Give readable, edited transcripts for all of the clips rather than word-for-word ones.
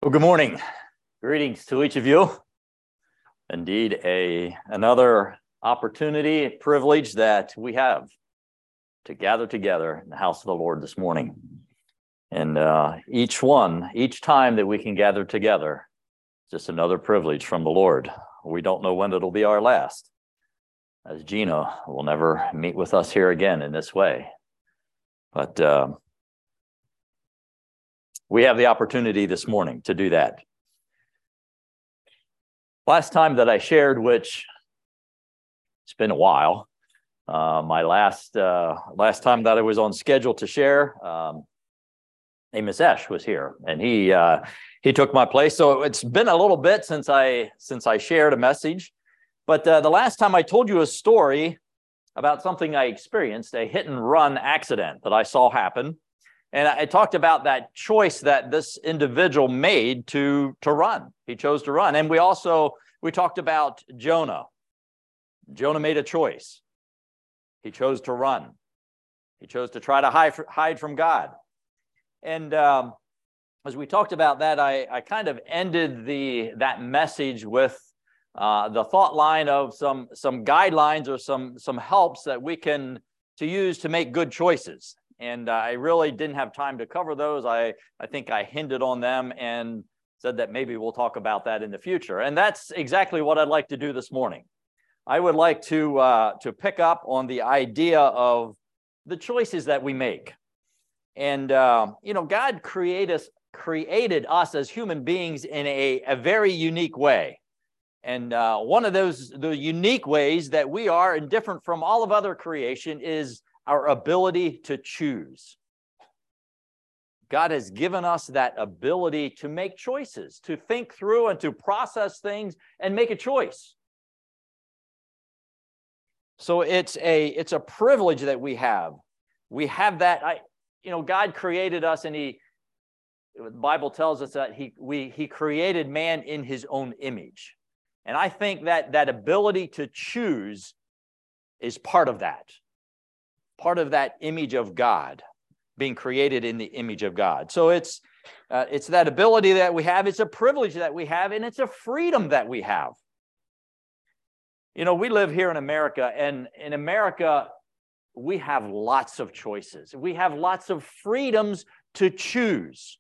Well, good morning. Greetings to each of you. Indeed, another opportunity, privilege that we have to gather together in the house of the Lord this morning. And each time that we can gather together, just another privilege from the Lord. We don't know when it'll be our last, as Gina will never meet with us here again in this way. But we have the opportunity this morning to do that. Last time that I shared, which it's been a while, my last time that I was on schedule to share, Amos Esch was here, and he took my place. So it's been a little bit since I shared a message, but the last time I told you a story about something I experienced, a hit and run accident that I saw happen. And I talked about that choice that this individual made to run. He chose to run. And we talked about Jonah. Jonah made a choice. He chose to run. He chose to try to hide from God. And as we talked about that, I kind of ended that message with the thought line of some guidelines or some helps that we can use to make good choices. And I really didn't have time to cover those. I think I hinted on them and said that maybe we'll talk about that in the future. And that's exactly what I'd like to do this morning. I would like to pick up on the idea of the choices that we make. And, God created us as human beings in a very unique way. And one of the unique ways that we are and different from all of other creation is our ability to choose. God has given us that ability to make choices, to think through and to process things and make a choice. So it's a privilege that we have. We have that. God created us, and the Bible tells us that he created man in his own image. And I think that ability to choose is part of that. Part of that image of God, being created in the image of God. So it's that ability that we have, it's a privilege that we have, and it's a freedom that we have. We live here in America, and in America, we have lots of choices. We have lots of freedoms to choose.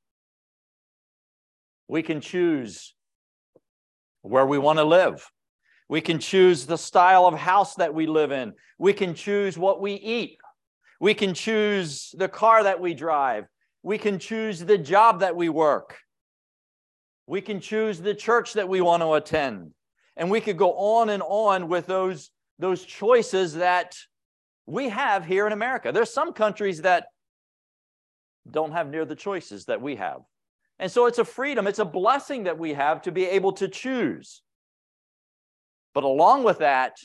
We can choose where we want to live. We can choose the style of house that we live in. We can choose what we eat. We can choose the car that we drive. We can choose the job that we work. We can choose the church that we want to attend. And we could go on and on with those choices that we have here in America. There's some countries that don't have near the choices that we have. And so it's a freedom, it's a blessing that we have to be able to choose. But along with that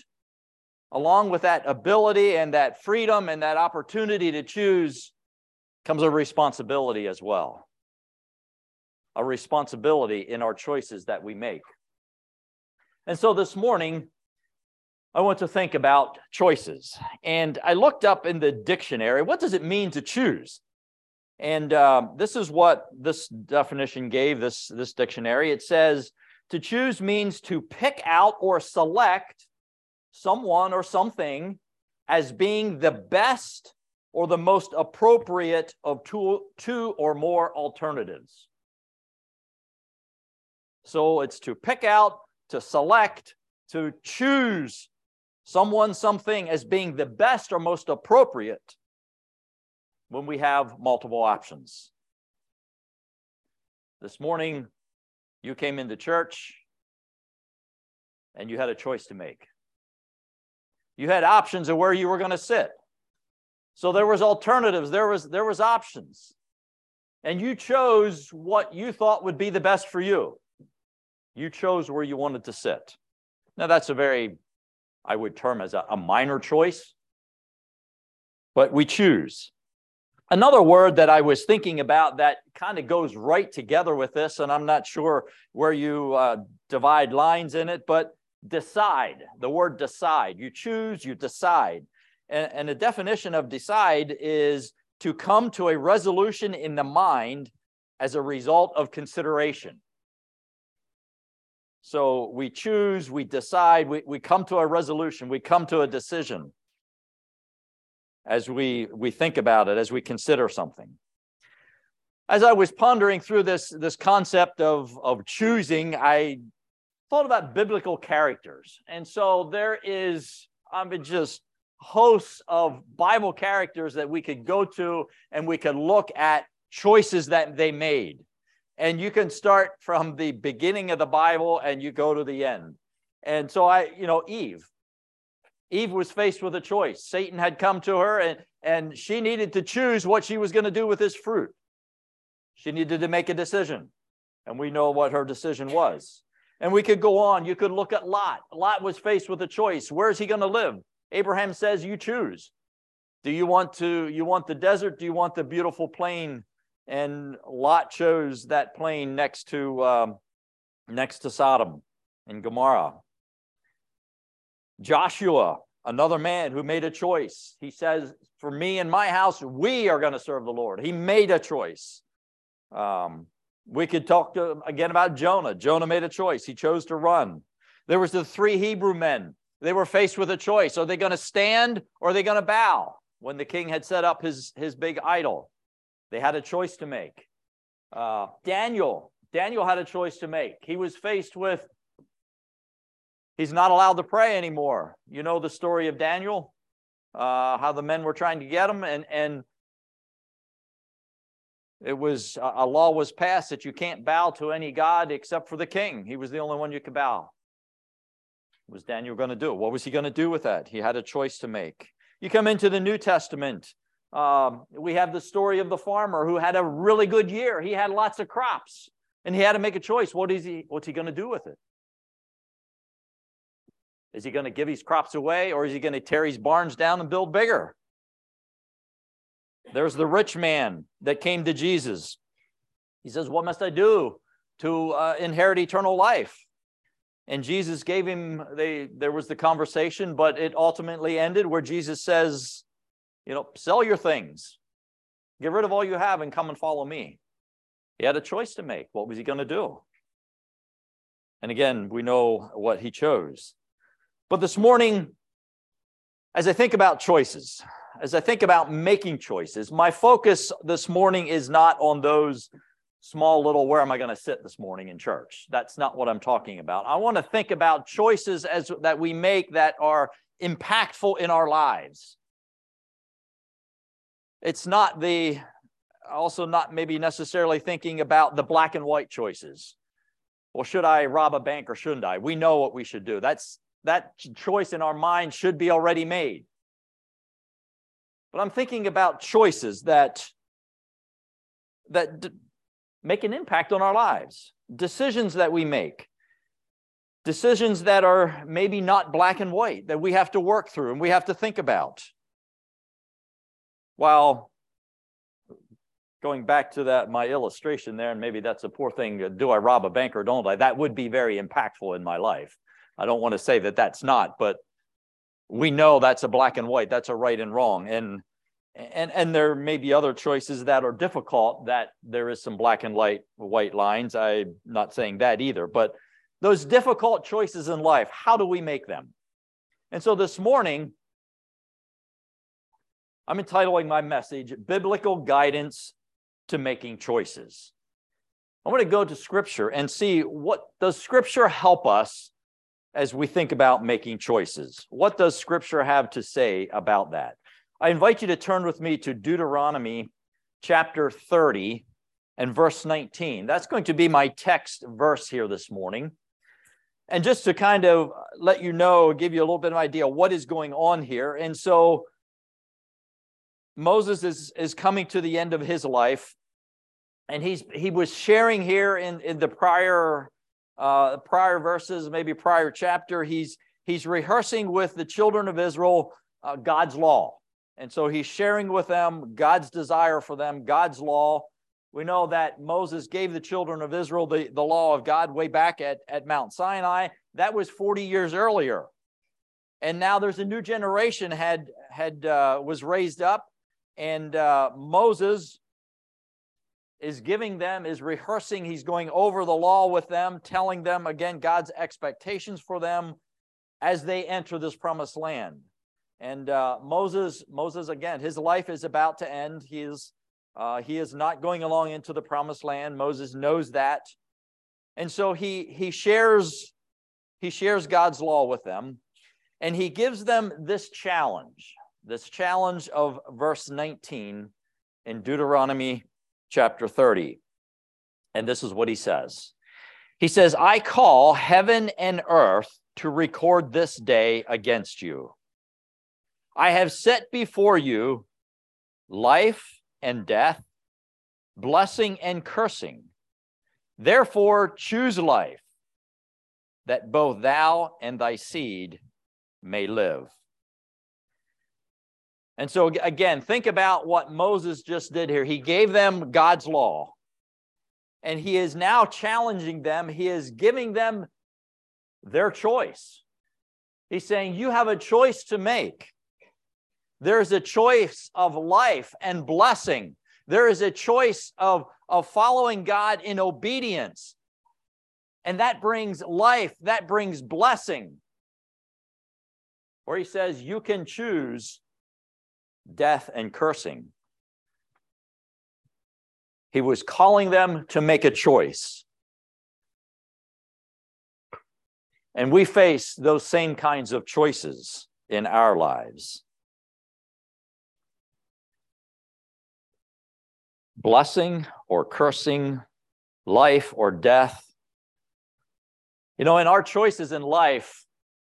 ability and that freedom and that opportunity to choose comes a responsibility as well. A responsibility in our choices that we make. And so this morning, I want to think about choices. And I looked up in the dictionary, what does it mean to choose? And this is what this definition gave, this dictionary. It says, to choose means to pick out or select someone or something as being the best or the most appropriate of two or more alternatives. So it's to pick out, to select, to choose someone, something as being the best or most appropriate when we have multiple options. This morning, you came into church and you had a choice to make. You had options of where you were going to sit. So there was alternatives, there was options. And you chose what you thought would be the best for you. You chose where you wanted to sit. Now that's I would term as a minor choice, but we choose. Another word that I was thinking about that kind of goes right together with this, and I'm not sure where you divide lines in it, but decide. The word decide. You choose, you decide. And the definition of decide is to come to a resolution in the mind as a result of consideration. So we choose, we decide, we come to a resolution, we come to a decision as we think about it, as we consider something. As I was pondering through this concept of choosing, I thought about biblical characters. And so there is, just hosts of Bible characters that we could go to and we could look at choices that they made. And you can start from the beginning of the Bible and you go to the end. And so Eve was faced with a choice. Satan had come to her and she needed to choose what she was going to do with this fruit. She needed to make a decision. And we know what her decision was. And we could go on. You could look at Lot. Lot was faced with a choice. Where is he going to live? Abraham says, you choose. Do you want the desert? Do you want the beautiful plain? And Lot chose that plain next to Sodom and Gomorrah. Joshua, another man who made a choice. He says, for me and my house, we are going to serve the Lord. He made a choice. We could talk again about Jonah. Jonah made a choice. He chose to run. There was the 3 Hebrew men. They were faced with a choice. Are they going to stand or are they going to bow? When the king had set up his big idol, they had a choice to make. Daniel had a choice to make. He was faced with, he's not allowed to pray anymore. You know the story of Daniel, how the men were trying to get him, and it was a law was passed that you can't bow to any god except for the king. He was the only one you could bow. What was Daniel going to do? What was he going to do with that? He had a choice to make. You come into the New Testament. We have the story of the farmer who had a really good year. He had lots of crops, and he had to make a choice. What's he going to do with it? Is he going to give his crops away, or is he going to tear his barns down and build bigger? There's the rich man that came to Jesus. He says, what must I do to inherit eternal life? And Jesus gave him, there was the conversation, but it ultimately ended where Jesus says, sell your things. Get rid of all you have and come and follow me. He had a choice to make. What was he going to do? And again, we know what he chose. But this morning, as I think about choices, as I think about making choices, my focus this morning is not on those small little, where am I going to sit this morning in church? That's not what I'm talking about. I want to think about choices that we make that are impactful in our lives. It's not also not maybe necessarily thinking about the black and white choices. Well, should I rob a bank or shouldn't I? We know what we should do. That choice in our mind should be already made. But I'm thinking about choices that make an impact on our lives. Decisions that we make. Decisions that are maybe not black and white, that we have to work through and we have to think about. While going back to my illustration there, and maybe that's a poor thing, do I rob a bank or don't I? That would be very impactful in my life. I don't want to say that that's not, but we know that's a black and white, that's a right and wrong. And there may be other choices that are difficult, that there is some black and white lines. I'm not saying that either, but those difficult choices in life, how do we make them? And so this morning, I'm entitling my message, Biblical Guidance to Making Choices. I want to go to Scripture and see, what does Scripture help us as we think about making choices? What does Scripture have to say about that? I invite you to turn with me to Deuteronomy chapter 30 and verse 19. That's going to be my text verse here this morning. And just to kind of let you know, give you a little bit of an idea what is going on here. And so Moses is coming to the end of his life, and he was sharing here in the prior verses, maybe prior chapter. He's rehearsing with the children of Israel God's law. And so he's sharing with them God's desire for them, God's law. We know that Moses gave the children of Israel the law of God way back at Mount Sinai. That was 40 years earlier. And now there's a new generation was raised up, and Moses is giving them, is rehearsing. He's going over the law with them, telling them, again, God's expectations for them as they enter this promised land. And Moses, again, his life is about to end. He is not going along into the promised land. Moses knows that. And so he shares God's law with them, and he gives them this challenge of verse 19 in Deuteronomy chapter 30. And this is what he says. He says, I call heaven and earth to record this day against you. I have set before you life and death, blessing and cursing. Therefore, choose life, that both thou and thy seed may live. And so again, think about what Moses just did here. He gave them God's law, and he is now challenging them. He is giving them their choice. He's saying, you have a choice to make. There's a choice of life and blessing. There is a choice of following God in obedience. And that brings life, that brings blessing. Or he says, you can choose death and cursing. He was calling them to make a choice. And we face those same kinds of choices in our lives. Blessing or cursing, life or death. You know, in our choices in life,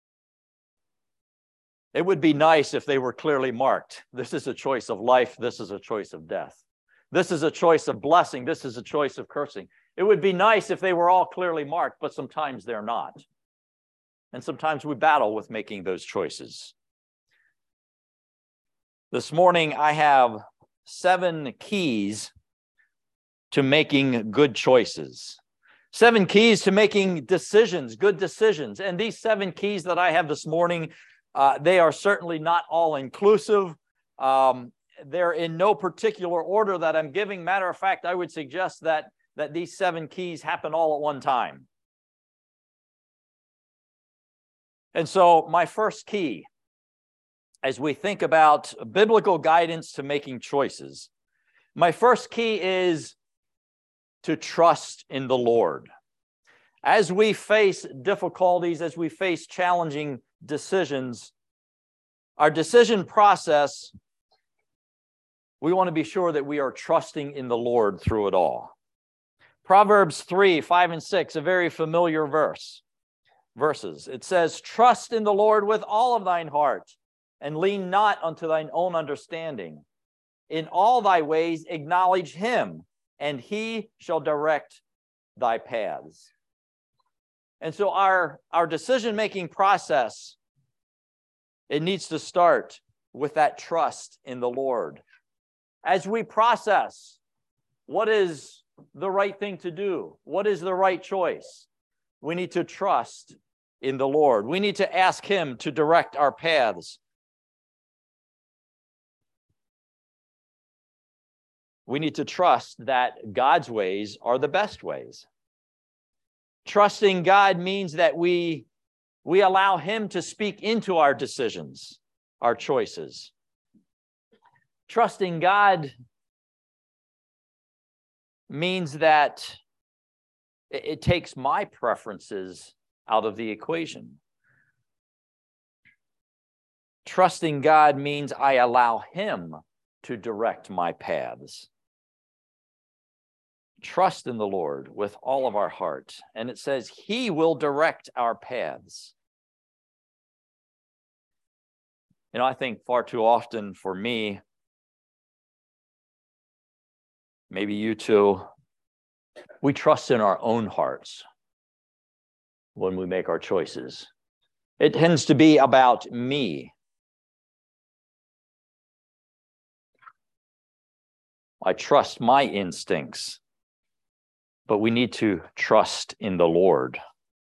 it would be nice if they were clearly marked. This is a choice of life. This is a choice of death. This is a choice of blessing. This is a choice of cursing. It would be nice if they were all clearly marked, but sometimes they're not. And sometimes we battle with making those choices. This morning, I have 7 keys to making good choices. 7 keys to making decisions, good decisions. And these 7 keys that I have this morning, they are certainly not all inclusive. They're in no particular order that I'm giving. Matter of fact, I would suggest that these 7 keys happen all at one time. And so my first key, as we think about biblical guidance to making choices, my first key is to trust in the Lord. As we face difficulties, as we face challenging decisions, our decision process, we want to be sure that we are trusting in the Lord through it all. Proverbs 3, 5, and 6, a very familiar verses. It says, trust in the Lord with all of thine heart, and lean not unto thine own understanding. In all thy ways acknowledge him, and he shall direct thy paths. And so our decision-making process, it needs to start with that trust in the Lord. As we process what is the right thing to do, what is the right choice, we need to trust in the Lord. We need to ask him to direct our paths. We need to trust that God's ways are the best ways. Trusting God means that we allow him to speak into our decisions, our choices. Trusting God means that it takes my preferences out of the equation. Trusting God means I allow him to direct my paths. Trust in the Lord with all of our heart. And it says he will direct our paths. You know, I think far too often for me, maybe you too, we trust in our own hearts when we make our choices. It tends to be about me. I trust my instincts, but we need to trust in the Lord.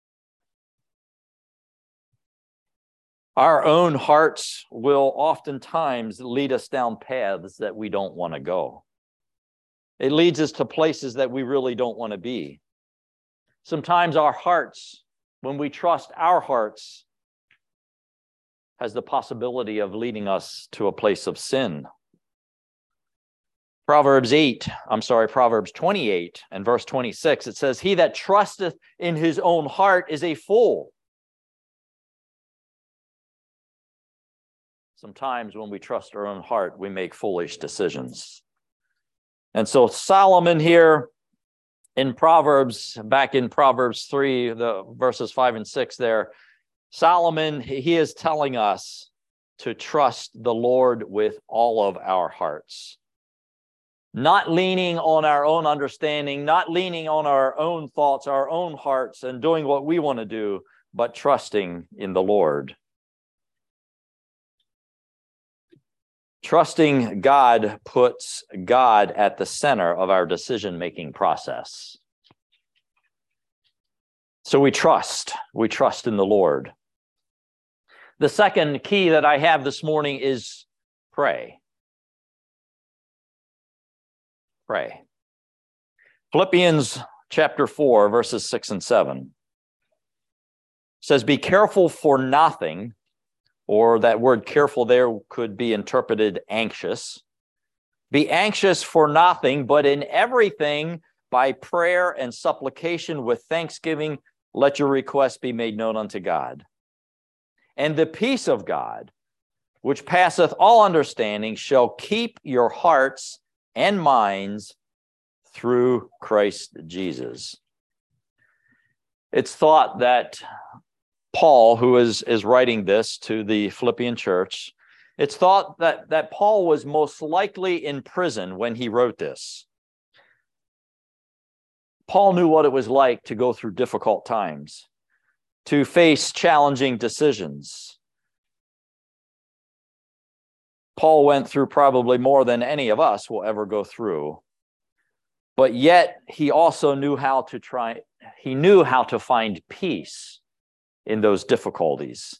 Our own hearts will oftentimes lead us down paths that we don't want to go. It leads us to places that we really don't want to be. Sometimes our hearts, when we trust our hearts, has the possibility of leading us to a place of sin. Proverbs 28 and verse 26, it says, "He that trusteth in his own heart is a fool." Sometimes when we trust our own heart, we make foolish decisions. And so Solomon here in Proverbs, back in Proverbs 3, the verses 5 and 6 there, Solomon, he is telling us to trust the Lord with all of our hearts. Not leaning on our own understanding, not leaning on our own thoughts, our own hearts, and doing what we want to do, but trusting in the Lord. Trusting God puts God at the center of our decision-making process. So we trust in the Lord. The second key that I have this morning is pray. Pray. Philippians chapter 4, verses 6 and 7 says, "Be careful for nothing," or that word careful there could be interpreted anxious. "Be anxious for nothing, but in everything by prayer and supplication with thanksgiving, let your requests be made known unto God. And the peace of God, which passeth all understanding, shall keep your hearts and minds through Christ Jesus." It's thought that Paul, who is writing this to the Philippian church, it's thought that Paul was most likely in prison when he wrote this. Paul knew what it was like to go through difficult times, to face challenging decisions. Paul went through probably more than any of us will ever go through. But yet he also knew how to find peace in those difficulties.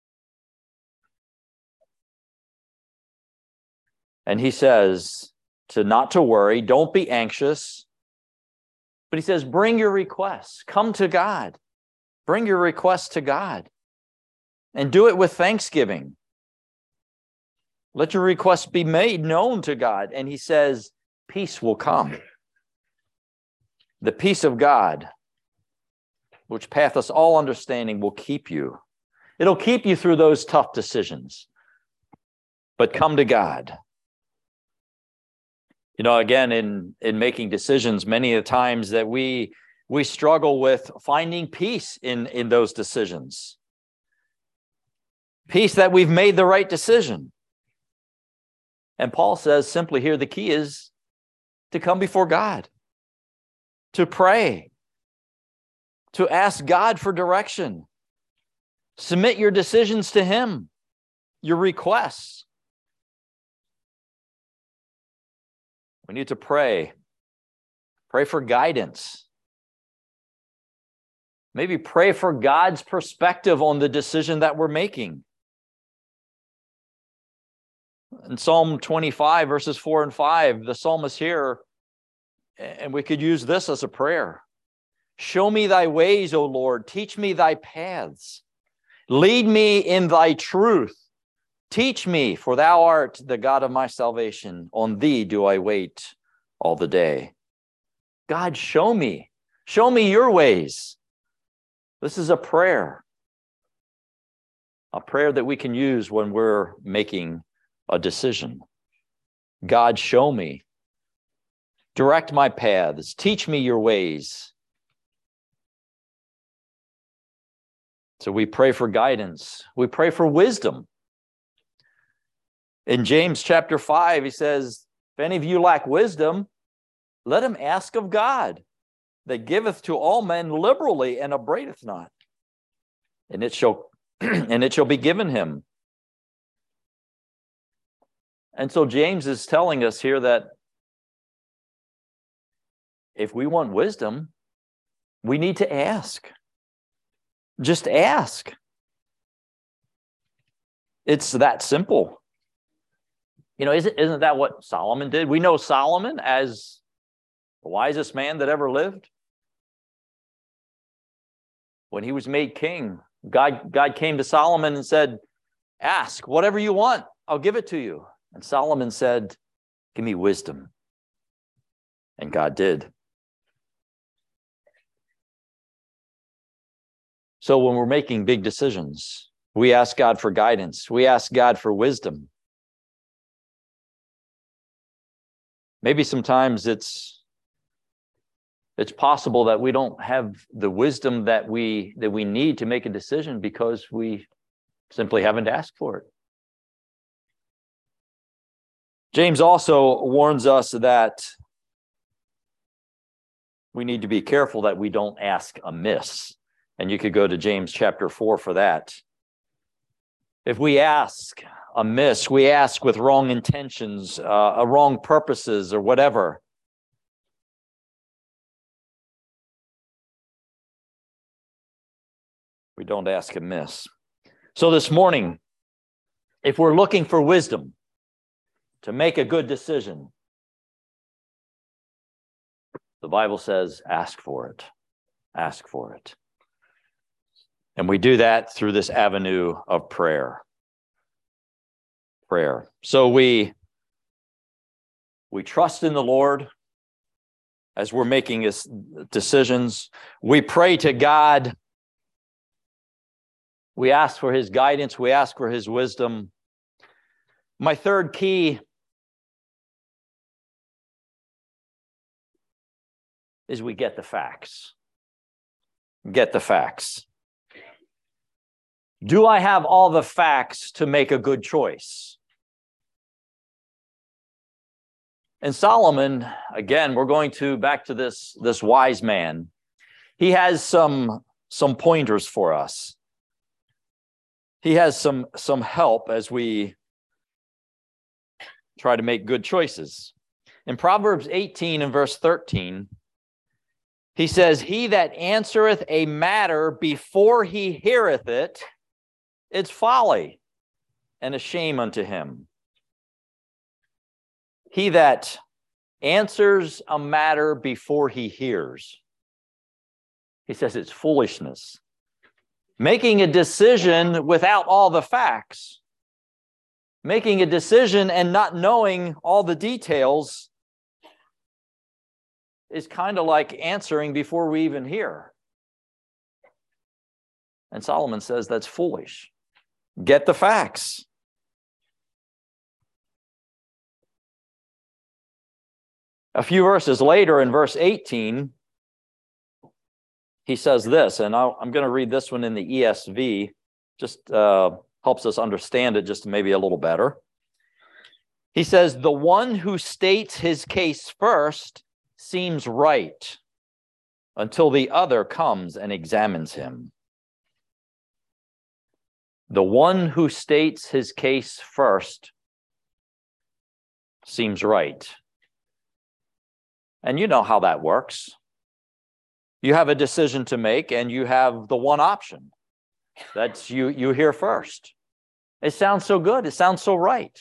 And he says not to worry, don't be anxious. But he says, bring your requests, come to God. Bring your requests to God and do it with thanksgiving. Let your requests be made known to God. And he says, peace will come. The peace of God, which passeth all understanding, will keep you. It'll keep you through those tough decisions. But come to God. You know, again, in making decisions, many of the times that we struggle with finding peace in those decisions. Peace that we've made the right decision. And Paul says simply here, the key is to come before God, to pray, to ask God for direction. Submit your decisions to Him, your requests. We need to pray. Pray for guidance. Maybe pray for God's perspective on the decision that we're making. In Psalm 25, verses 4 and 5, the psalmist here, and we could use this as a prayer. Show me thy ways, O Lord. Teach me thy paths. Lead me in thy truth. Teach me, for thou art the God of my salvation. On thee do I wait all the day. God, show me. Show me your ways. This is a prayer that we can use when we're making a decision. God, show me. Direct my paths. Teach me your ways. So we pray for guidance. We pray for wisdom. In James chapter 5, he says, if any of you lack wisdom, let him ask of God, that giveth to all men liberally and upbraideth not. And it shall be given him. And so James is telling us here that if we want wisdom, we need to ask. Just ask. It's that simple. You know, isn't that what Solomon did? We know Solomon as the wisest man that ever lived. When he was made king, God came to Solomon and said, ask whatever you want, I'll give it to you. And Solomon said, give me wisdom. And God did. So when we're making big decisions, we ask God for guidance. We ask God for wisdom. Maybe sometimes it's possible that we don't have the wisdom that we need to make a decision because we simply haven't asked for it. James also warns us that we need to be careful that we don't ask amiss. And you could go to James chapter 4 for that. If we ask amiss, we ask with wrong intentions, wrong purposes, or whatever. We don't ask amiss. So this morning, if we're looking for wisdom to make a good decision, the Bible says, ask for it. Ask for it. And we do that through this avenue of prayer. Prayer. So we trust in the Lord as we're making his decisions. We pray to God. We ask for his guidance. We ask for his wisdom. My third key is we get the facts. Get the facts. Do I have all the facts to make a good choice? And Solomon, again, we're going back to this wise man. He has some pointers for us. He has some help as we try to make good choices. In Proverbs 18 and verse 13, he says, he that answereth a matter before he heareth it, it's folly and a shame unto him. He that answers a matter before he hears, he says it's foolishness. Making a decision without all the facts, making a decision and not knowing all the details is kind of like answering before we even hear. And Solomon says that's foolish. Get the facts. A few verses later in verse 18, he says this, and I'm going to read this one in the ESV, just helps us understand it just maybe a little better. He says, the one who states his case first seems right until the other comes and examines him. The one who states his case first seems right. And you know how that works. You have a decision to make and you have the one option. That's you hear first. It sounds so good. It sounds so right.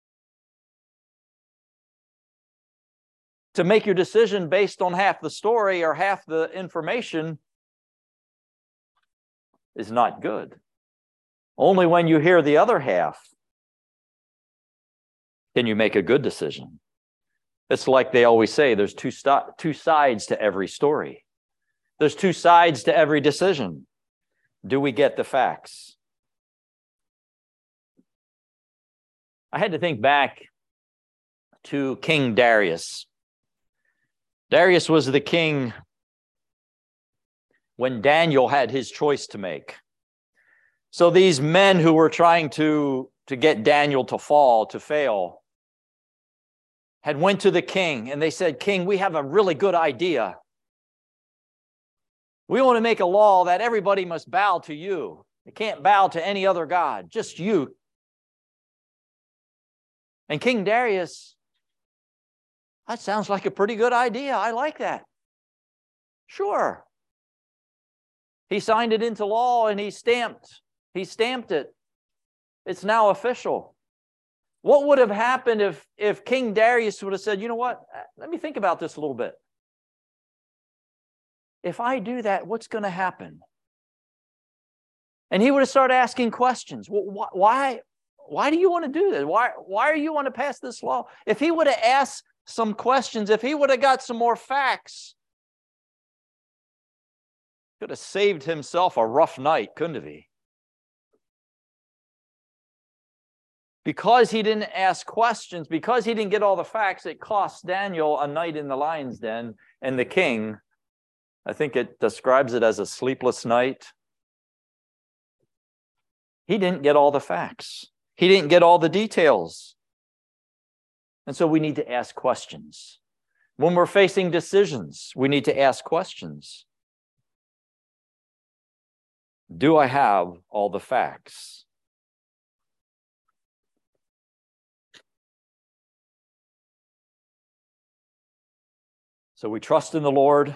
To make your decision based on half the story or half the information is not good. Only when you hear the other half can you make a good decision. It's like they always say, there's two sides to every story. There's two sides to every decision. Do we get the facts? I had to think back to King Darius. Darius was the king when Daniel had his choice to make. So these men who were trying to get Daniel to fail, had went to the king and they said, King, we have a really good idea. We want to make a law that everybody must bow to you. They can't bow to any other god, just you. And King Darius, that sounds like a pretty good idea. I like that. Sure. He signed it into law and he stamped it. It's now official. What would have happened if King Darius would have said, you know what, let me think about this a little bit. if I do that, what's going to happen? And he would have started asking questions. Well, why do you want to do this? Why are you want to pass this law? If he would have asked some questions, if he would have got some more facts, could have saved himself a rough night, couldn't he? Because he didn't ask questions, because he didn't get all the facts, it cost Daniel a night in the lion's den. And the king, I think it describes it as a sleepless night. He didn't get all the facts. He didn't get all the details. And so we need to ask questions. When we're facing decisions, we need to ask questions. Do I have all the facts? So we trust in the Lord.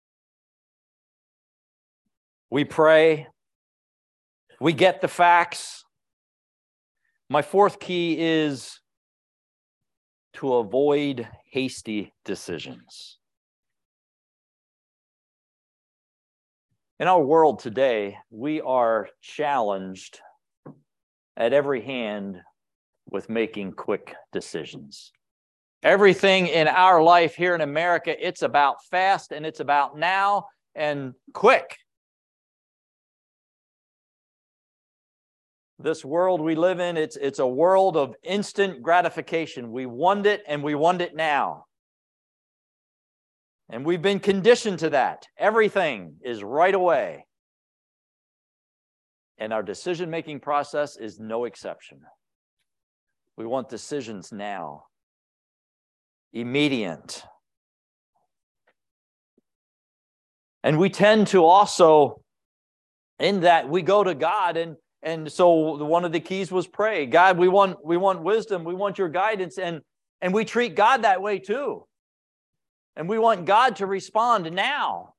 We pray. We get the facts. My fourth key is to avoid hasty decisions. In our world today, we are challenged at every hand with making quick decisions. Everything in our life here in America, it's about fast and it's about now and quick. This world we live in, it's a world of instant gratification. We want it and we want it now. And we've been conditioned to that. Everything is right away. And our decision-making process is no exception. We want decisions now. Immediate. And we tend to also, in that, we go to God, and so one of the keys was pray. God, we want wisdom, we want your guidance, and we treat God that way too. And we want God to respond now.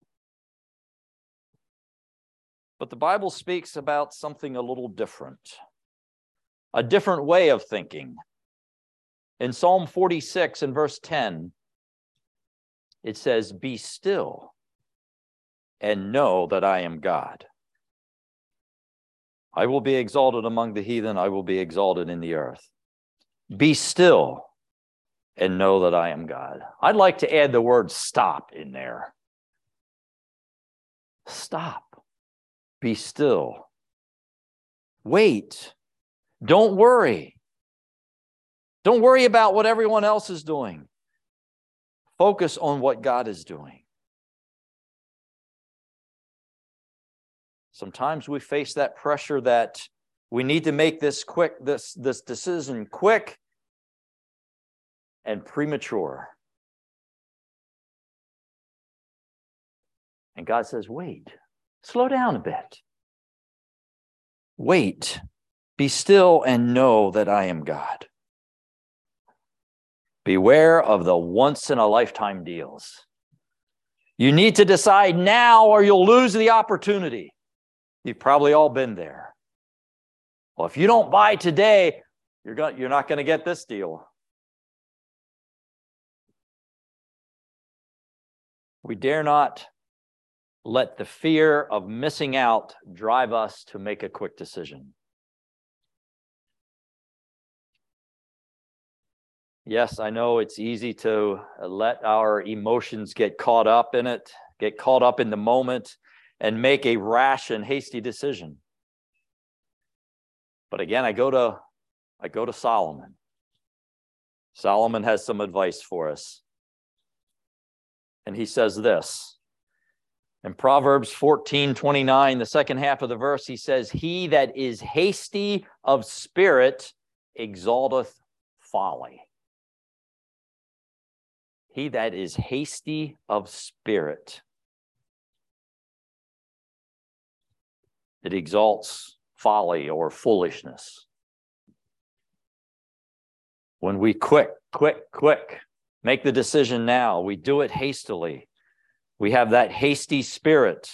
But the Bible speaks about something a little different, a different way of thinking. In Psalm 46 and verse 10, it says, "Be still and know that I am God. I will be exalted among the heathen. I will be exalted in the earth. Be still and know that I am God." I'd like to add the word stop in there. Stop. Be still. Wait. Don't worry. Don't worry about what everyone else is doing. Focus on what God is doing. Sometimes we face that pressure that we need to make this decision quick and premature. And God says, wait, slow down a bit. Wait, be still and know that I am God. Beware of the once-in-a-lifetime deals. You need to decide now or you'll lose the opportunity. You've probably all been there. Well, if you don't buy today, you're not going to get this deal. We dare not let the fear of missing out drive us to make a quick decision. Yes, I know it's easy to let our emotions get caught up in it, get caught up in the moment, and make a rash and hasty decision. But again, I go to Solomon. Solomon has some advice for us. And he says this. In Proverbs 14:29, the second half of the verse, he says, "He that is hasty of spirit exalteth folly." He that is hasty of spirit, it exalts folly or foolishness. When we quick, make the decision now, we do it hastily. We have that hasty spirit.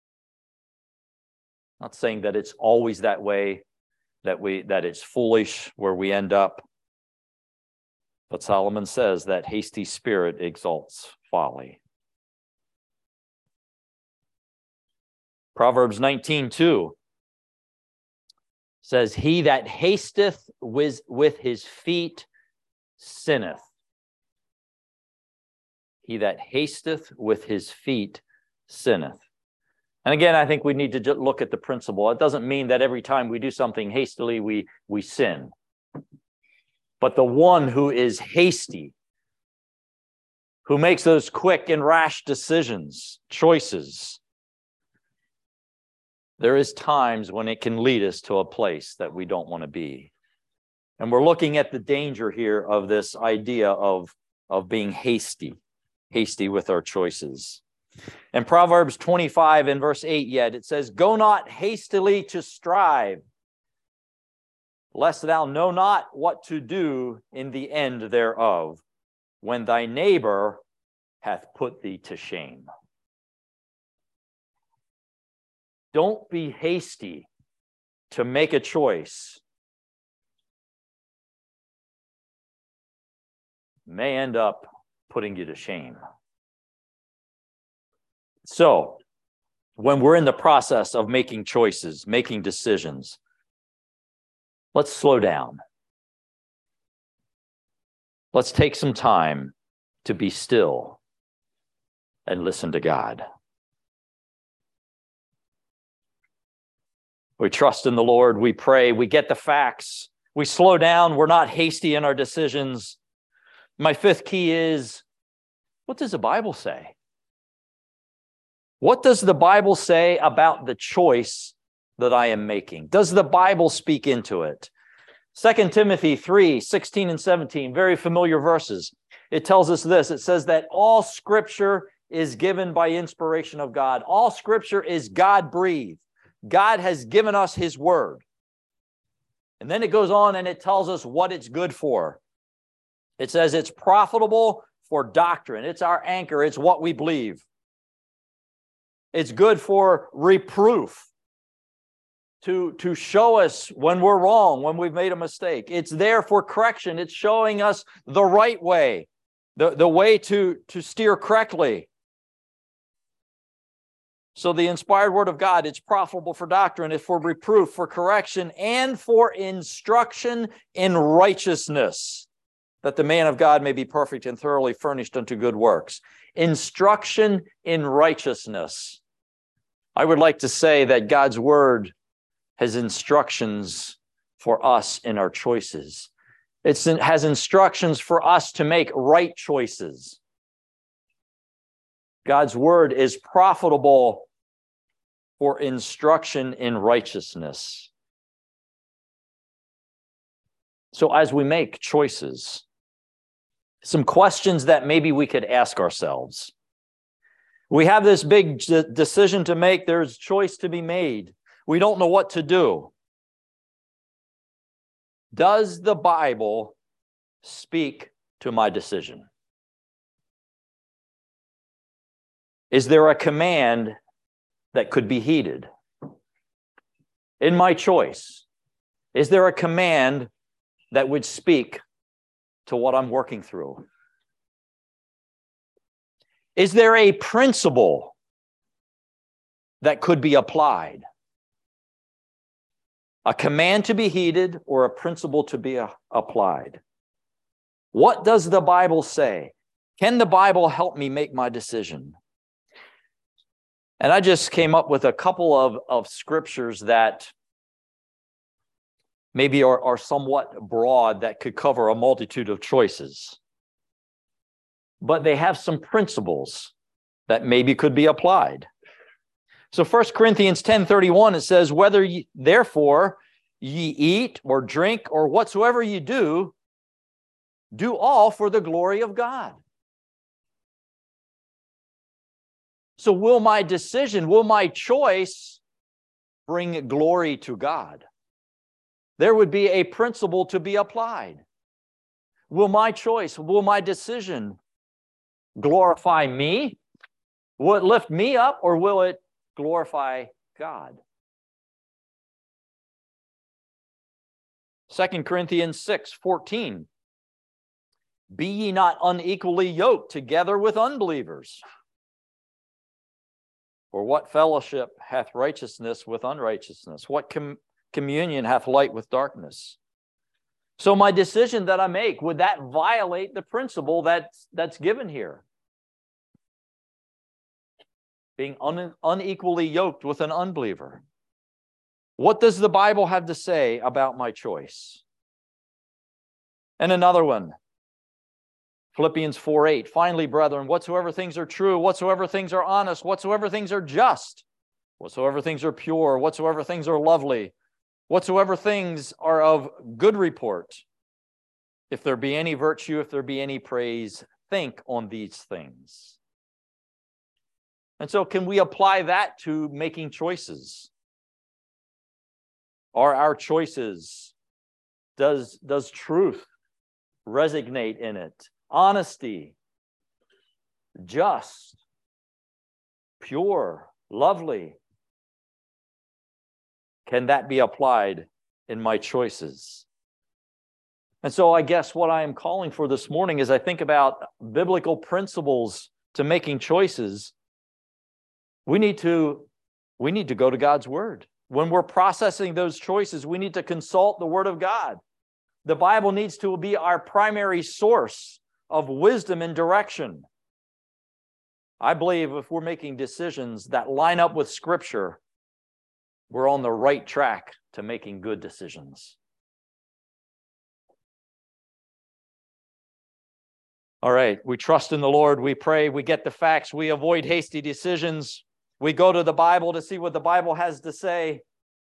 Not saying that it's always that way, that it's foolish where we end up. But Solomon says that hasty spirit exalts folly. Proverbs 19:2 says, he that hasteth with his feet sinneth. He that hasteth with his feet sinneth. And again, I think we need to look at the principle. It doesn't mean that every time we do something hastily, we sin. But the one who is hasty, who makes those quick and rash decisions, choices, there is times when it can lead us to a place that we don't want to be. And we're looking at the danger here of this idea of being hasty with our choices. In Proverbs 25 and verse 8 yet, it says, go not hastily to strive, lest thou know not what to do in the end thereof, when thy neighbor hath put thee to shame. Don't be hasty to make a choice. May end up putting you to shame. So, when we're in the process of making choices, making decisions, let's slow down. Let's take some time to be still and listen to God. We trust in the Lord, we pray, we get the facts, we slow down, we're not hasty in our decisions. My fifth key is, what does the Bible say? What does the Bible say about the choice that I am making? Does the Bible speak into it? 2 Timothy 3:16 and 17, very familiar verses. It tells us this. It says that all Scripture is given by inspiration of God. All Scripture is God-breathed. God has given us His Word. And then it goes on and it tells us what it's good for. It says it's profitable for doctrine. It's our anchor. It's what we believe. It's good for reproof, to show us when we're wrong, when we've made a mistake. It's there for correction. It's showing us the right way, the way to steer correctly. So the inspired word of God, it's profitable for doctrine, it's for reproof, for correction, and for instruction in righteousness, that the man of God may be perfect and thoroughly furnished unto good works. Instruction in righteousness. I would like to say that God's word has instructions for us in our choices. It has instructions for us to make right choices. God's word is profitable for instruction in righteousness. So as we make choices, some questions that maybe we could ask ourselves. We have this big decision to make. There's choice to be made. We don't know what to do. Does the Bible speak to my decision? Is there a command that could be heeded in my choice? Is there a command that would speak to what I'm working through? Is there a principle that could be applied? A command to be heeded or a principle to be applied? What does the Bible say? Can the Bible help me make my decision? And I just came up with a couple of scriptures that maybe are somewhat broad, that could cover a multitude of choices. But they have some principles that maybe could be applied. So 1 Corinthians 10:31, it says, whether therefore ye eat or drink or whatsoever ye do all for the glory of God. So will my decision, will my choice bring glory to God? There would be a principle to be applied. Will my choice, will my decision glorify me? Will it lift me up, or will it glorify God? 2 Corinthians 6:14. Be ye not unequally yoked together with unbelievers. Or what fellowship hath righteousness with unrighteousness? What communion hath light with darkness? So my decision that I make, would that violate the principle that's given here? Being unequally yoked with an unbeliever. What does the Bible have to say about my choice? And another one, Philippians 4:8. Finally, brethren, whatsoever things are true, whatsoever things are honest, whatsoever things are just, whatsoever things are pure, whatsoever things are lovely, whatsoever things are of good report, if there be any virtue, if there be any praise, think on these things. And so can we apply that to making choices? Are our choices, does truth resonate in it? Honesty, just, pure, lovely. Can that be applied in my choices? And so I guess what I am calling for this morning as I think about biblical principles to making choices, we need to go to God's Word. When we're processing those choices, we need to consult the Word of God. The Bible needs to be our primary source of wisdom and direction. I believe if we're making decisions that line up with Scripture, we're on the right track to making good decisions. All right, we trust in the Lord, we pray, we get the facts, we avoid hasty decisions, we go to the Bible to see what the Bible has to say.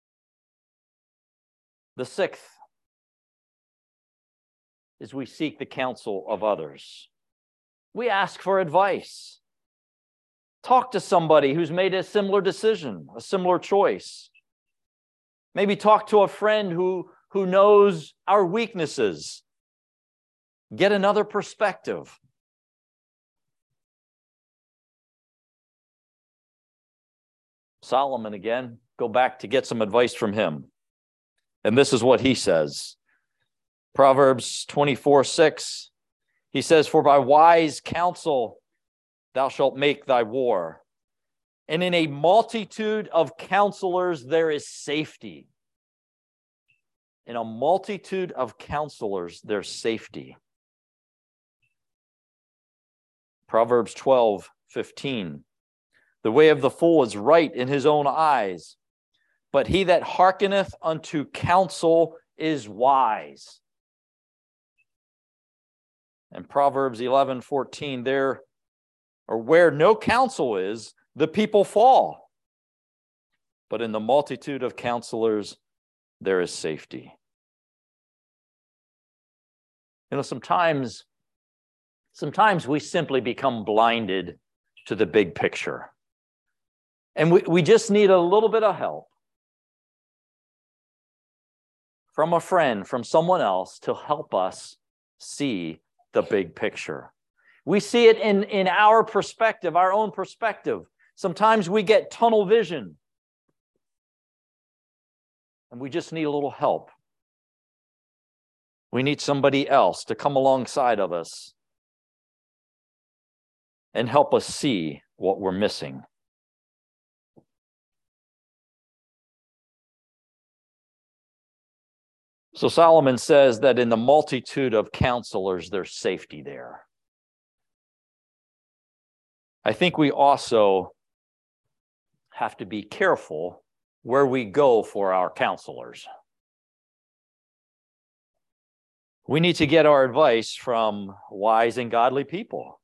The sixth is we seek the counsel of others. We ask for advice. Talk to somebody who's made a similar decision, a similar choice. Maybe talk to a friend who knows our weaknesses. Get another perspective. Solomon again, go back to get some advice from him. And this is what he says. Proverbs 24:6. He says, for by wise counsel thou shalt make thy war, and in a multitude of counselors there is safety. In a multitude of counselors there's safety. Proverbs 12:15. The way of the fool is right in his own eyes, but he that hearkeneth unto counsel is wise. And Proverbs 11:14, there, or where no counsel is, the people fall. But in the multitude of counselors, there is safety. You know, sometimes we simply become blinded to the big picture. And we just need a little bit of help from a friend, from someone else to help us see the big picture. We see it in our perspective, our own perspective. Sometimes we get tunnel vision, and we just need a little help. We need somebody else to come alongside of us and help us see what we're missing. So Solomon says that in the multitude of counselors, there's safety there. I think we also have to be careful where we go for our counselors. We need to get our advice from wise and godly people.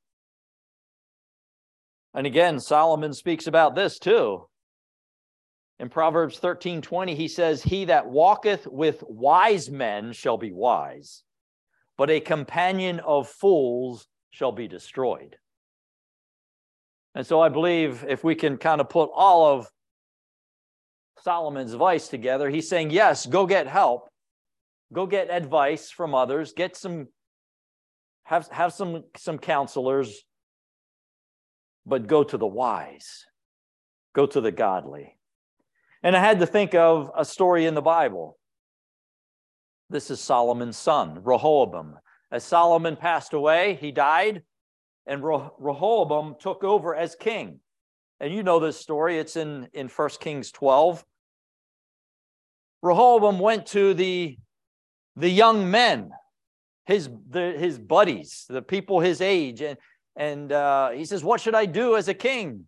And again, Solomon speaks about this too. In Proverbs 13:20, he says, he that walketh with wise men shall be wise, but a companion of fools shall be destroyed. And so I believe if we can kind of put all of Solomon's advice together, he's saying, yes, go get help. Go get advice from others. Get have some counselors, but go to the wise. Go to the godly. And I had to think of a story in the Bible. This is Solomon's son, Rehoboam. As Solomon passed away, he died, and Rehoboam took over as king. And you know this story. It's in 1 Kings 12. Rehoboam went to the young men, his buddies, the people his age, and he says, "What should I do as a king?"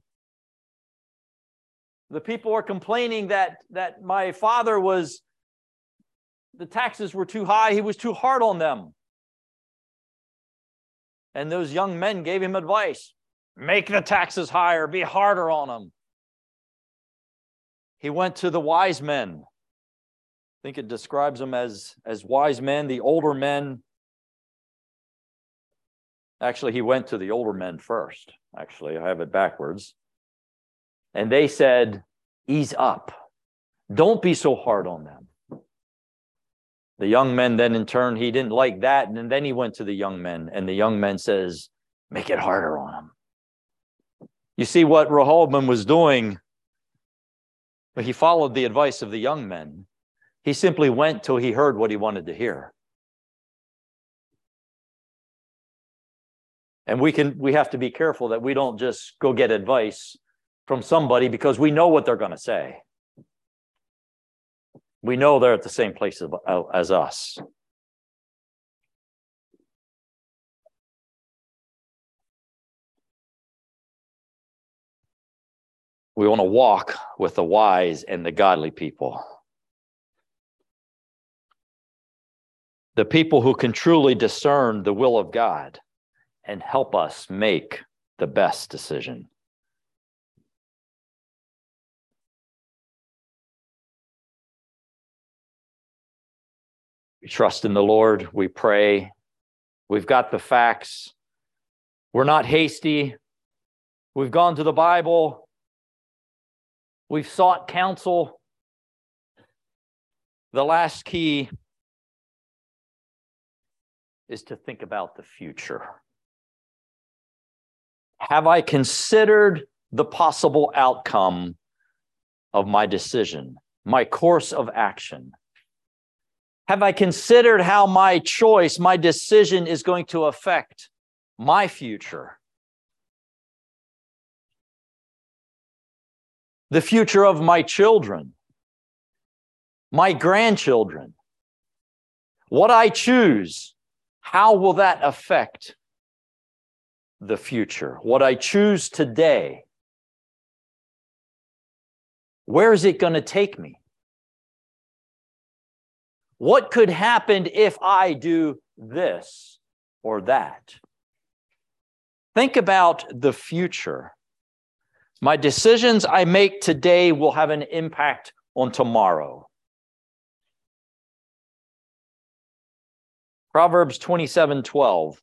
The people are complaining that my father the taxes were too high. He was too hard on them. And those young men gave him advice. Make the taxes higher, be harder on them. He went to the wise men. I think it describes them as wise men, the older men. Actually, he went to the older men first. Actually, I have it backwards. And they said, ease up. Don't be so hard on them. The young men then in turn, he didn't like that. And then he went to the young men. And the young men says, make it harder on them. You see what Rehoboam was doing? He followed the advice of the young men. He simply went till he heard what he wanted to hear. And we have to be careful that we don't just go get advice from somebody because we know what they're going to say. We know they're at the same place as us. We want to walk with the wise and the godly people. The people who can truly discern the will of God and help us make the best decision. We trust in the Lord. We pray. We've got the facts. We're not hasty. We've gone to the Bible. We've sought counsel. The last key is to think about the future. Have I considered the possible outcome of my decision, my course of action? Have I considered how my choice, my decision is going to affect my future? The future of my children, my grandchildren. What I choose, how will that affect the future? What I choose today, where is it going to take me? What could happen if I do this or that? Think about the future. My decisions I make today will have an impact on tomorrow. Proverbs 27:12.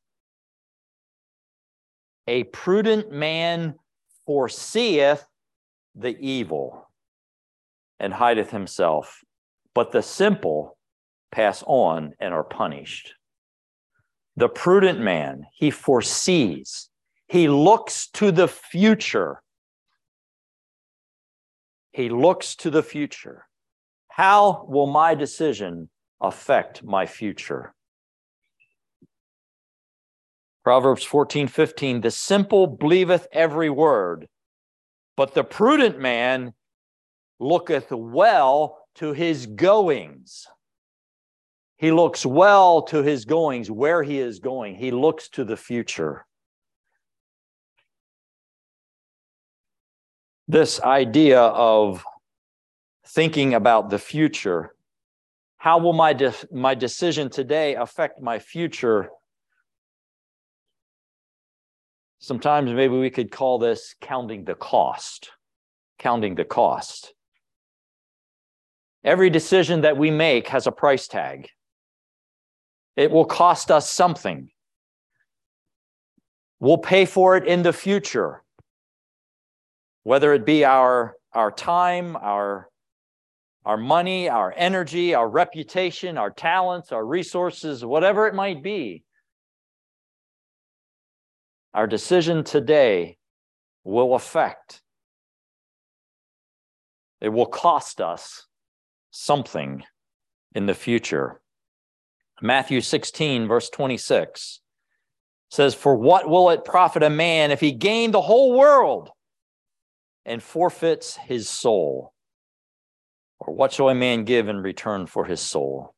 A prudent man foreseeth the evil and hideth himself, but the simple pass on and are punished. The prudent man, he foresees. He looks to the future. He looks to the future. How will my decision affect my future? Proverbs 14:15, the simple believeth every word, but the prudent man looketh well to his goings. He looks well to his goings, where he is going. He looks to the future. This idea of thinking about the future, how will my decision today affect my future? Sometimes maybe we could call this counting the cost. Counting the cost. Every decision that we make has a price tag. It will cost us something. We'll pay for it in the future. Whether it be our time, our money, our energy, our reputation, our talents, our resources, whatever it might be. Our decision today will affect. It will cost us something in the future. Matthew 16, verse 26 says, for what will it profit a man if he gain the whole world and forfeits his soul? Or what shall a man give in return for his soul?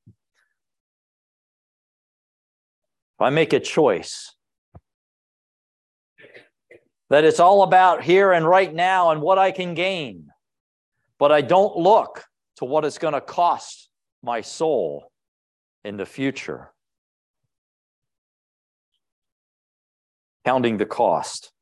If I make a choice that it's all about here and right now and what I can gain, but I don't look to what it's going to cost my soul in the future, counting the cost.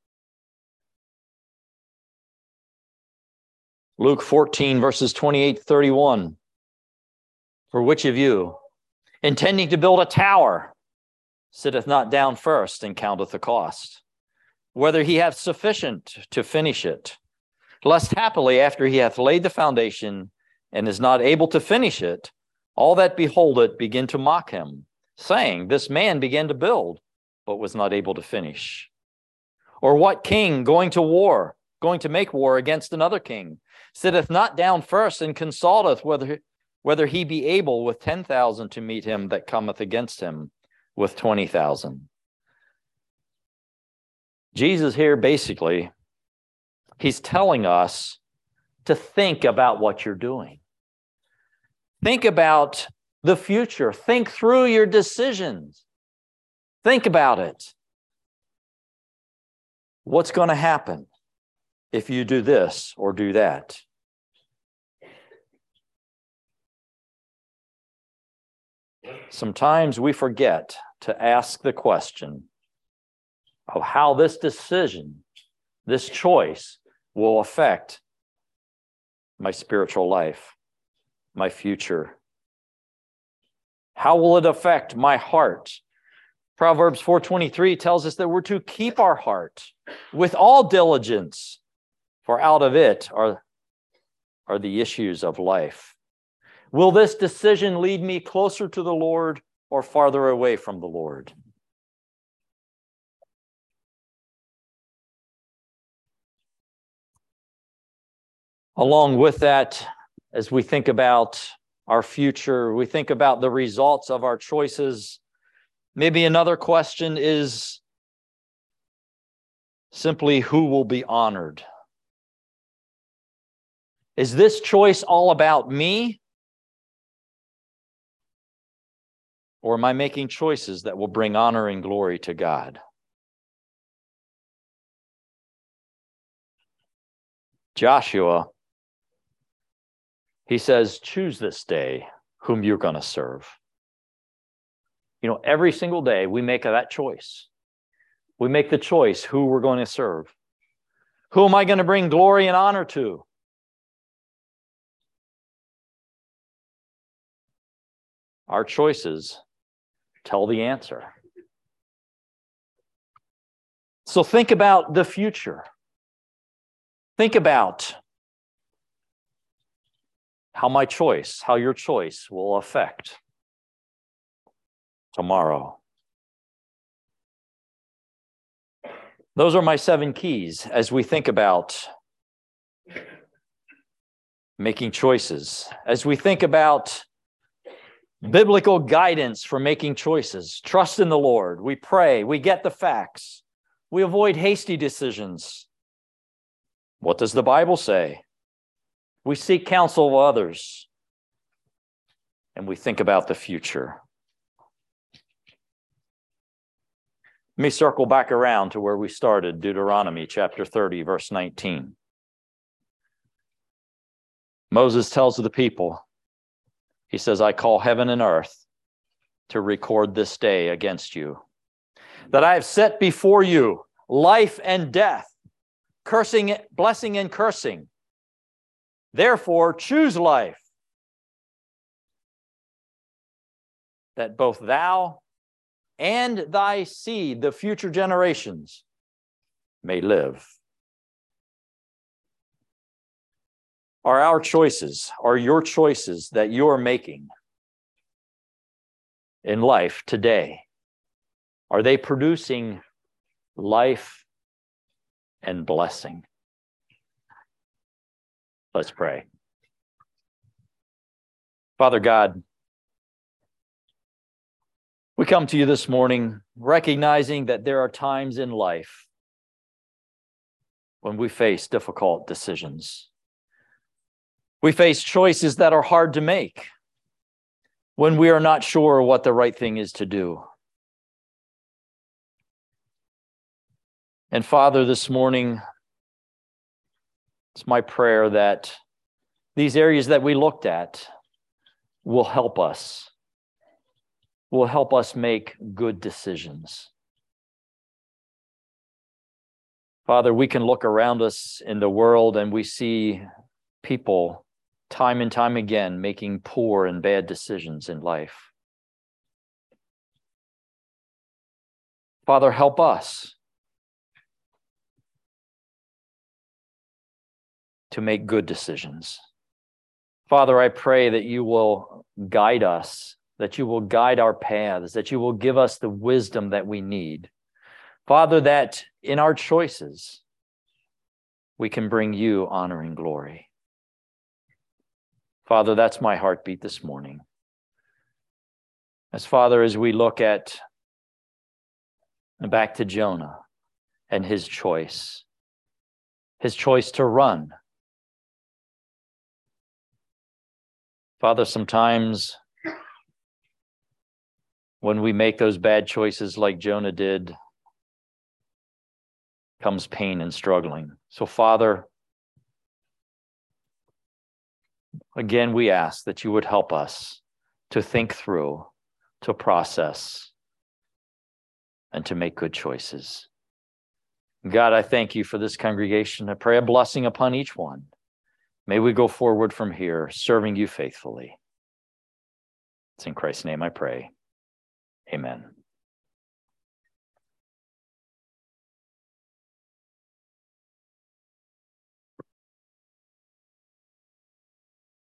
Luke 14, verses 28-31. For which of you, intending to build a tower, sitteth not down first and counteth the cost, whether he have sufficient to finish it, lest happily after he hath laid the foundation and is not able to finish it, all that behold it begin to mock him, saying, this man began to build, but was not able to finish. Or what king going to make war against another king, sitteth not down first and consulteth whether he be able with 10,000 to meet him that cometh against him with 20,000. Jesus here basically, he's telling us to think about what you're doing. Think about the future. Think through your decisions. Think about it. What's going to happen if you do this or do that? Sometimes we forget to ask the question of how this decision, this choice, will affect my spiritual life, my future. How will it affect my heart? Proverbs 4:23 tells us that we're to keep our heart with all diligence, for out of it are the issues of life. Will this decision lead me closer to the Lord or farther away from the Lord? Along with that, as we think about our future, we think about the results of our choices. Maybe another question is simply, who will be honored? Is this choice all about me? Or am I making choices that will bring honor and glory to God? Joshua, he says, choose this day whom you're going to serve. You know, every single day we make that choice. We make the choice who we're going to serve. Who am I going to bring glory and honor to? Our choices tell the answer. So think about the future. Think about how your choice will affect tomorrow. Those are my 7 keys as we think about making choices, as we think about biblical guidance for making choices. Trust in the Lord. We pray. We get the facts. We avoid hasty decisions. What does the Bible say? We seek counsel of others. And we think about the future. Let me circle back around to where we started, Deuteronomy chapter 30, verse 19. Moses tells the people, he says, I call heaven and earth to record this day against you, that I have set before you life and death, blessing and cursing. Therefore, choose life, that both thou and thy seed, the future generations, may live. Are our choices, are your choices that you are making in life today, are they producing life and blessing? Let's pray. Father God, we come to you this morning recognizing that there are times in life when we face difficult decisions. We face choices that are hard to make when we are not sure what the right thing is to do. And Father, this morning, it's my prayer that these areas that we looked at will help us make good decisions. Father, we can look around us in the world and we see people time and time again making poor and bad decisions in life. Father, help us to make good decisions. Father, I pray that you will guide us, that you will guide our paths, that you will give us the wisdom that we need. Father, that in our choices, we can bring you honor and glory. Father, that's my heartbeat this morning. Father, as we look back to Jonah and his choice to run. Father, sometimes when we make those bad choices like Jonah did, comes pain and struggling. So, Father, again, we ask that you would help us to think through, to process, and to make good choices. God, I thank you for this congregation. I pray a blessing upon each one. May we go forward from here, serving you faithfully. It's in Christ's name I pray. Amen.